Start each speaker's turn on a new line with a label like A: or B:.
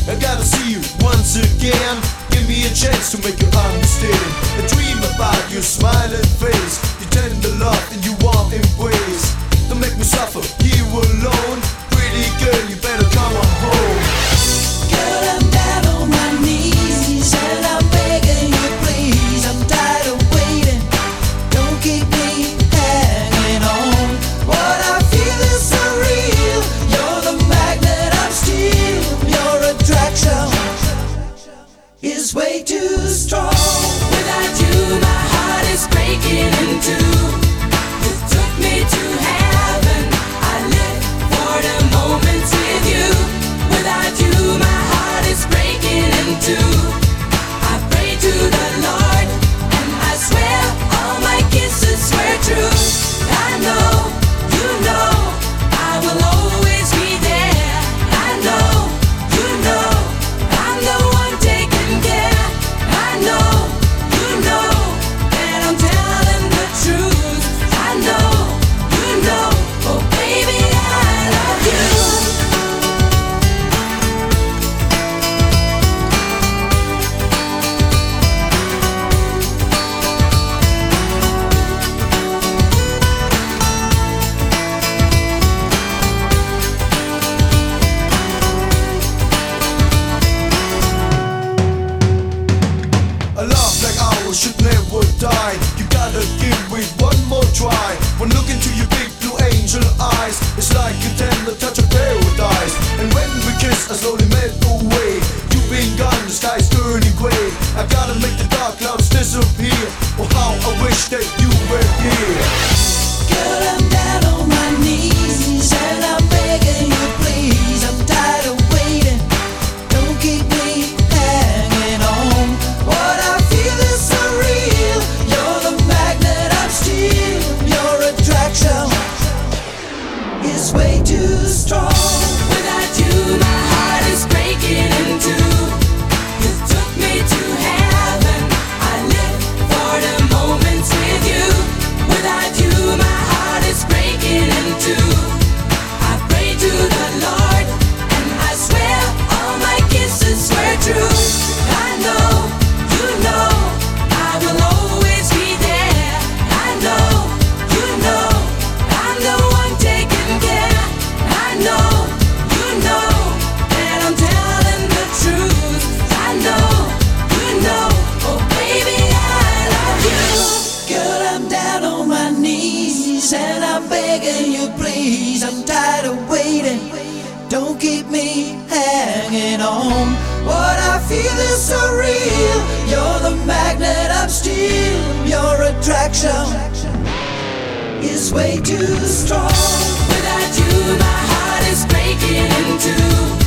A: I gotta see you once again. Give me a chance to make you understand. I dream about your smiling face, your tender love and your warm embrace. Don't make me suffer here alone. Pretty girl, you better come on home.
B: Girl, I'm down on my knees and I'm begging you please. I'm tired of waiting. Don't keep me hanging on. What I feel is so real. You're the magnet, I'm steel. Your attraction is way too strong.
C: Without you, my heart is breaking in two. You took me to heaven. I live for the moments with you. Without you, my heart is breaking in two. I pray to the Lord, and I swear all my kisses were true. I know, you know, I will always be there. I know, you know, I'm the one taking care. I know, you know, that I'm telling the truth. I know, you know, oh baby, I love you.
A: A love like ours should never die. You gotta give it one more try. When look into your big blue angel eyes, it's like a tender touch of paradise. And when we kiss, I slowly melt away. You've been gone, the sky's turning gray. I gotta make the dark clouds disappear. Oh, how I wish that you were here.
B: Girl, I'm down on my knees and I'm begging you please. I'm tired of waiting. Don't keep me hanging on. What I feel is so real. You're the magnet, I'm steel. Your attraction is way too strong.
C: Without you, my heart is breaking in two. You took me to heaven. I live for the moments with you. Without you, my heart is breaking in two. I pray to the Lord, and I swear all my kisses were true. I know, you know, I will always be there. I know, you know, I'm the one taking care. I know, you know, that I'm telling the truth. I know, you know, oh baby, I love you.
B: Girl, I'm down on my knees and I'm begging you please. I'm tired of waiting. Don't keep me hanging on. What I feel is so real. You're the magnet, I'm steel. Your attraction is way too strong.
C: Without you, my heart is breaking in two.